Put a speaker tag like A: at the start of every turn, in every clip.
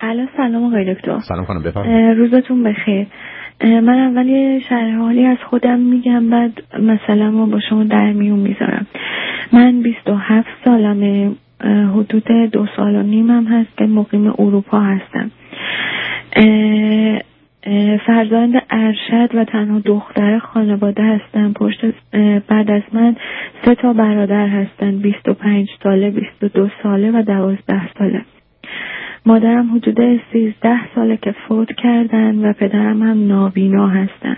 A: الو، سلام آقای دکتر.
B: سلام خانم، بفرمایید.
A: روزتون بخیر. من اول یه شرح حالی از خودم میگم، بعد مثلا ما با شما در میون میذارم. من 27 سالمه، حدود 2 سال و نیمم هست که مقیم اروپا هستم. فرزند ارشد و تنها دختر خانواده هستم. بعد از من 3 تا برادر هستن، 25 ساله، 22 ساله و 12 ساله. مادرم حدود 13 ساله که فوت کردن و پدرم هم نابینا هستن.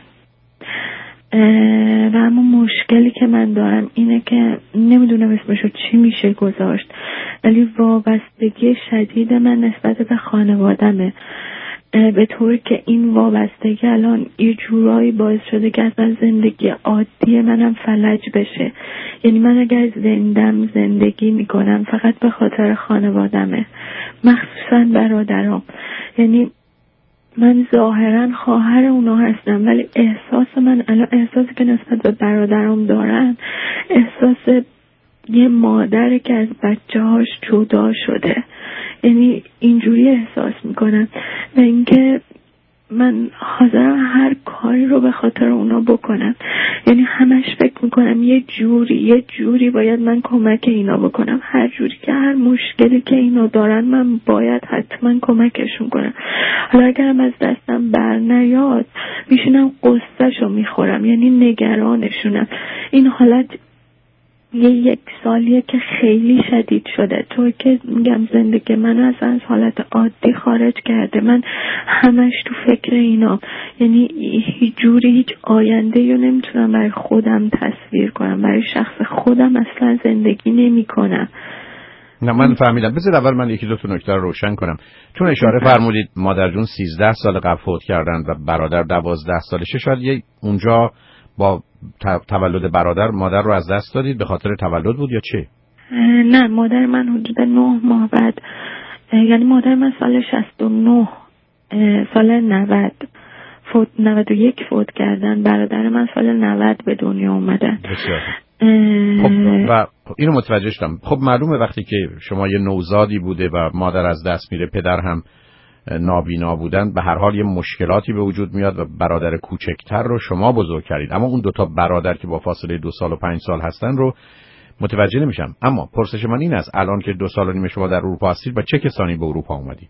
A: و اما مشکلی که من دارم اینه که نمیدونم اسمشو چی میشه گذاشت، ولی وابستگی شدید من نسبت به خانوادمه، به طوری که این وابستگی الان یه جورایی باعث شده که اصلا زندگی عادی منم فلج بشه. یعنی من اگر زندگی میکنم فقط به خاطر خانوادمه، مخصوصا برادرام. یعنی من ظاهرا خواهر اونا هستم، ولی احساس من الان، احساسی که نسبت به برادرام دارن، احساس یه مادره که از بچه‌هاش جدا شده. یعنی اینجوری احساس میکنم و اینکه من حاضرم هر کاری رو به خاطر اونا بکنم. یعنی همش فکر میکنم یه جوری باید من کمک اینا بکنم، هر جوری که هر مشکلی که اینا دارن من باید حتما کمکشون کنم. حالا اگرم از دستم بر نیاد میشینم قصه‌شو میخورم، یعنی نگرانشونم. این حالت 1 سالیه که خیلی شدید شده، تو که میگم زندگی من از حالت عادی خارج کرده. من همش تو فکر اینا، یعنی هیچ آینده رو نمیتونم برای خودم تصویر کنم، برای شخص خودم اصلا زندگی نمی کنم.
B: نه من فهمیدم. بذار اول من 1-2 تا نکته رو روشن کنم. چون اشاره فرمودید مادر جون 13 سال قبل فوت کردن و برادر 12 سالشه، شاید اونجا با تولد برادر مادر رو از دست دادید؟ به خاطر تولد بود یا چه؟
A: نه، مادر من حدود 9 ماه بعد، یعنی مادر من سال 69 سال 91 فوت کردن، برادر من سال 90 به دنیا اومدن.
B: بسیار خب و اینو متوجه شدم. خب معلومه وقتی که شما یه نوزادی بوده و مادر از دست میره، پدر هم نابینا بودن، به هر حال یه مشکلاتی به وجود میاد و برادر کوچکتر رو شما بزرگ کردید. اما اون 2 تا برادر که با فاصله 2 سال و 5 سال هستن رو متوجه نمیشم. اما پرسش من این است، الان که 2 سال و نیم شما در اروپا هستید، با چه کسانی به اروپا اومدید؟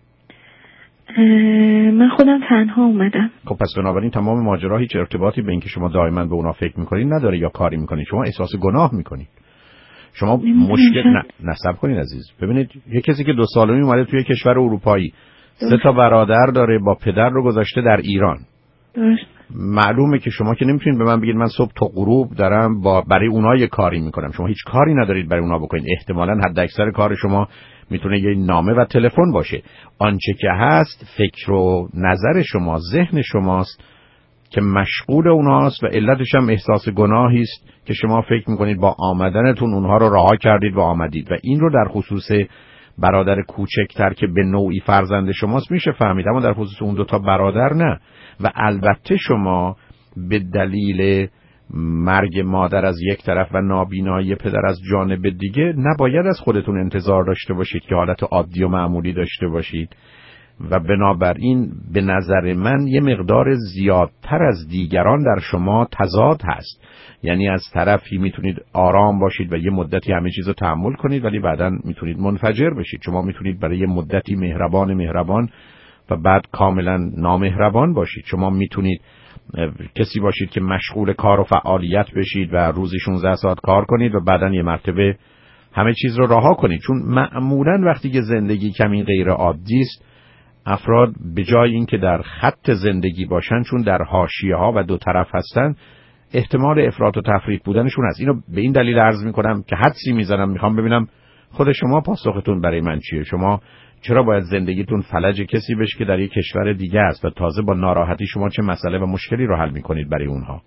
A: من خودم تنها اومدم.
B: خب پس بنابراین تمام ماجرا هیچ ارتباطی به اینکه شما دائما به اونا فکر میکنید نداره یا کاری میکنید. شما احساس گناه میکنید. شما مشکل نصب کنید عزیز. ببینید یه کسی که 2 سال و نیم اومده توی کشور اروپایی، 3 تا برادر داره، با پدر رو گذاشته در ایران.
A: درست.
B: معلومه که شما که نمیتونید به من بگید من صبح تا غروب دارم برای اونها یه کاری میکنم. شما هیچ کاری ندارید برای اونها بکنید. احتمالاً حد اکثر کار شما میتونه یه نامه و تلفن باشه. آنچه که هست فکر و نظر شما، ذهن شماست که مشغول اونهاست و علتش هم احساس گناهی است که شما فکر میکنید با آمدنتون اونها رو رها کردید و آمدید. و این رو در خصوص برادر کوچکتر که به نوعی فرزند شماست میشه فهمید، اما در خصوص اون 2 تا برادر نه. و البته شما به دلیل مرگ مادر از یک طرف و نابینایی پدر از جانب دیگه نباید از خودتون انتظار داشته باشید که حالت عادی و معمولی داشته باشید. و بنابراین به نظر من یه مقدار زیادتر از دیگران در شما تضاد هست. یعنی از طرفی میتونید آرام باشید و یه مدتی همه چیز رو تحمل کنید، ولی بعداً میتونید منفجر بشید. شما میتونید برای یه مدتی مهربان و بعد کاملا نامهربان باشید. شما میتونید کسی باشید که مشغول کار و فعالیت بشید و روزی 16 ساعت کار کنید و بعداً یه مرتبه همه چیز رو رها کنید. چون معمولاً وقتی که زندگی کمی غیر عادی است، افراد به جای اینکه در خط زندگی باشن، چون در حاشیه‌ها و 2 طرف هستن، احتمال افراط و تفریط بودنشون هست. اینو به این دلیل عرض میکنم که حدسی میزنم، میخوام ببینم خود شما پاسختون برای من چیه. شما چرا باید زندگیتون فلج کسی بشه که در یک کشور دیگه است و تازه با ناراحتی شما چه مسئله و مشکلی رو حل میکنید برای اونها؟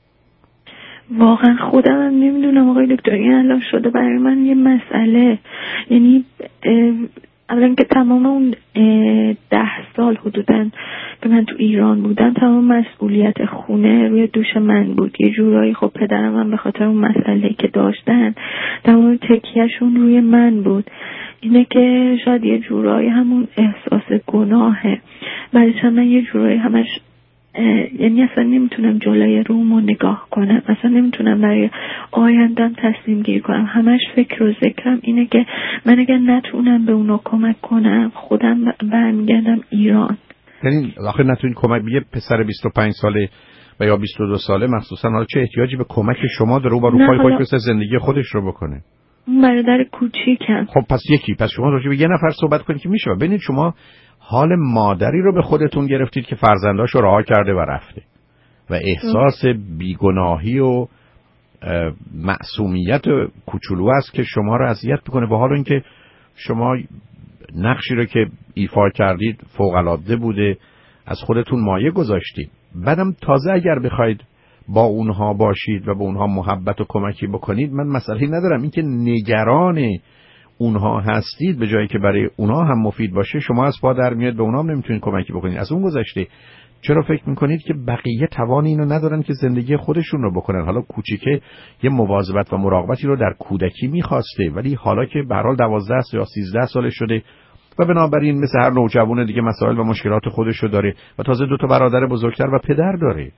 A: واقعا خودم هم نمیدونم آقای دکتر، این الان شده برای من یه مسئله. یعنی اولا که تمام اون 10 سال حدوداً که من تو ایران بودم، تمام مسئولیت خونه روی دوش من بود. یه جورایی خب پدرم هم به خاطر اون مسئله‌ای که داشتن تمام تکیهشون روی من بود. اینه که شاید یه جورایی همون احساس گناهه. بعدش من یه جورایی همش یعنی اصلا نمیتونم جلوی رومو نگاه کنم، اصلا نمیتونم برای آیندم تصمیم گیری کنم. همش فکر و ذکرم اینه که من اگر نتونم به اونا کمک کنم خودم برمیگردم ایران.
B: یعنی آخه نتونید کمک یه پسر 25 ساله و یا 22 ساله مخصوصا حالا چه احتیاجی به کمک شما داره و با روپای خودش مثل زندگی خودش رو بکنه؟
A: برادر کوچیکم.
B: خب پس شما راجع به یه نفر صحبت کنید که میشه. ببینید شما حال مادری رو به خودتون گرفتید که فرزنداشو رها کرده و رفته و احساس بیگناهی و معصومیت کوچولو است که شما رو اذیت میکنه، و حالا اینکه شما نقشی رو که ایفا کردید فوق العاده بوده، از خودتون مایه گذاشتید. بعدم تازه اگر بخواید با اونها باشید و به اونها محبت و کمکی بکنید، من مسئله ندارم. اینکه نگران اونها هستید به جایی که برای اونها هم مفید باشه، شما از پا در میاد، به اونها هم نمیتونید کمکی بکنید. از اون گذشته چرا فکر میکنید که بقیه توان اینو ندارن که زندگی خودشون رو بکنن؟ حالا کوچیکه یه مواظبت و مراقبتی رو در کودکی میخواسته، ولی حالا که به هر حال 12 یا 13 سالش شده و بنابراین مثل هر نوجوان دیگه مسائل و مشکلات خودش رو داره و تازه 2 برادر بزرگتر و پدر داره.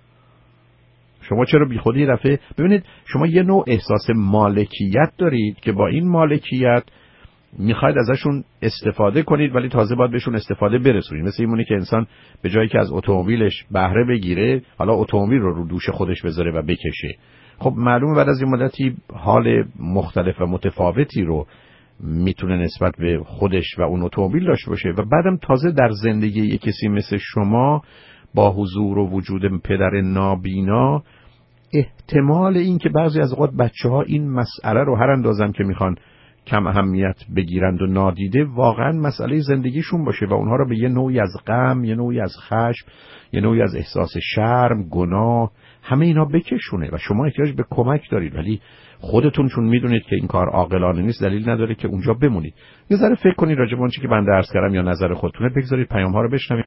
B: شما چرا بی خودی دفعه ببینید شما یه نوع احساس مالکیت دارید که با این مالکیت میخواید ازشون استفاده کنید، ولی تازه باید بهشون استفاده برسونید. مثل اینونه که انسان به جایی که از اتومبیلش بهره بگیره، حالا اتومبیل رو دوش خودش بذاره و بکشه. خب معلومه بعد از این مدتی حال مختلف و متفاوتی رو میتونه نسبت به خودش و اون اتومبیل داشته باشه و بعدم تازه در زندگی یک کسی مثل شما با حضور و وجود پدر نابینا، احتمال این که بعضی از اوقات بچه‌ها این مسئله رو هر اندازم که میخوان کم اهمیت بگیرند و نادیده، واقعا مسئله زندگیشون باشه و اونها رو به یه نوعی از غم، یه نوعی از خشم، یه نوعی از احساس شرم، گناه، همه اینا بکشونه و شما احتیاج به کمک دارید، ولی خودتون چون میدونید که این کار عاقلانه نیست دلیل نداره که اونجا بمونید. یه ذره فکر کنید راجع به اون چیزی که بنده عرض کردم یا نظر خودتونه، بگذارید پیام‌ها رو بشنوید.